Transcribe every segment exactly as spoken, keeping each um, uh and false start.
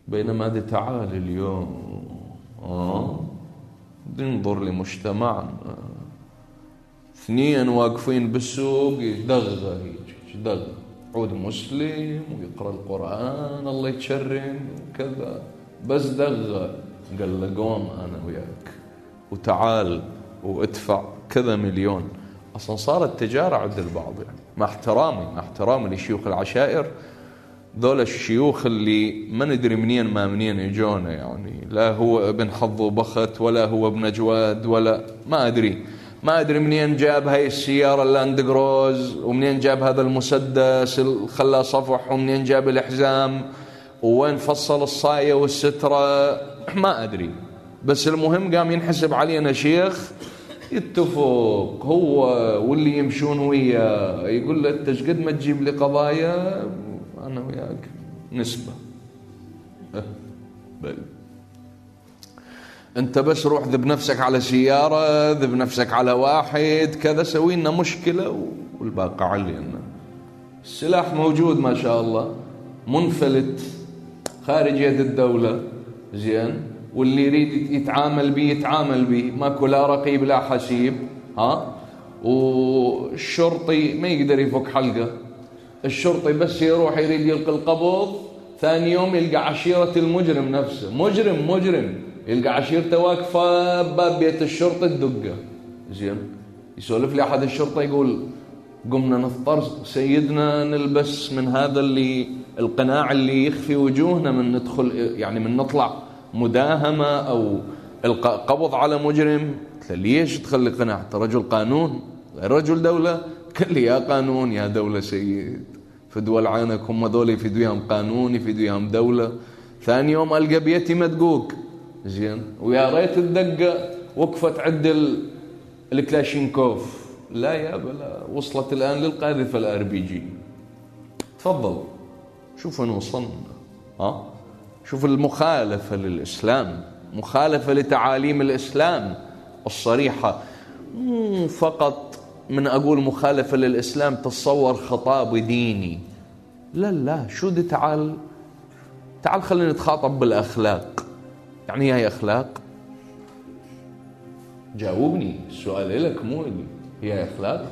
بينما دي تعال اليوم آه ننظر لمجتمعنا اثنين واقفين بالسوق يدغى يدغى عود مسلم ويقرأ القرآن الله يتشرم وكذا بس دغى قال له قوم أنا وياك وتعال وادفع كذا مليون. أصلا صارت تجارة عند البعض يعني. مع احترامي مع احترامي لشيوخ العشائر ذول الشيوخ اللي ما ندري منين ما منين يجونا يعني لا هو ابن حظ وبخت ولا هو ابن جواد ولا ما أدري ما أدري منين جاب هاي السيارة اللاند كروز ومنين جاب هذا المسدس اللي خلاه صفح ومنين جاب الحزام وين فصل الصاية والسترة ما أدري. بس المهم قام ينحسب علينا شيخ يتفق هو واللي يمشون وياه يقول له انت قد ما تجيب لي قضايا انا وياك نسبة أه بل انت بس روح ذب نفسك على سيارة ذب نفسك على واحد كذا سوي لنا مشكلة والباقي علينا. السلاح موجود ما شاء الله منفلت خارج يد الدولة زين واللي يريد يتعامل به يتعامل به ماكو لا رقيب لا حسيب ها. والشرطي ما يقدر يفك حلقه. الشرطي بس يروح يريد يلقي القبض ثاني يوم يلقى عشيرة المجرم نفسه مجرم مجرم يلقى عشيرته واقفة باب بيت الشرطة الدقة زين. يسولف لي أحد الشرطة يقول قمنا نضطر سيدنا نلبس من هذا اللي القناع اللي يخفي وجوهنا من ندخل يعني من نطلع مداهمة أو القبض على مجرم. قلت له ليش تخلي قناع أنت رجل قانون رجل دولة. قال لي يا قانون يا دولة سيد في دول عينك هم ذول يفيدوهم قانون يفيدوهم دولة. ثاني يوم ألقى بيتي مدقوق زين ويا ريت الدقة وقفت عند الكلاشينكوف لا يا بلا وصلت الآن للقاذفة الار بي جي. تفضل شوف وين وصلنا ها. شوف المخالفة للإسلام مخالفة لتعاليم الإسلام الصريحة مو فقط من أقول مخالفة للإسلام تتصور خطاب ديني لا لا شو دي تعال تعال خلينا نتخاطب بالأخلاق. يعني هي أخلاق جاوبني السؤال لك مو لي هي أخلاق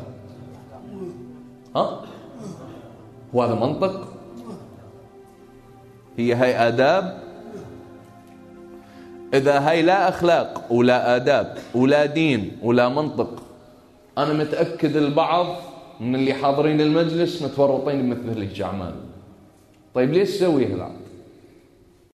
ها وهذا منطق هي هاي آداب. إذا هاي لا أخلاق ولا آداب ولا دين ولا منطق أنا متأكد البعض من اللي حاضرين المجلس متورطين بمثل هالأعمال. طيب ليش تسويها العاد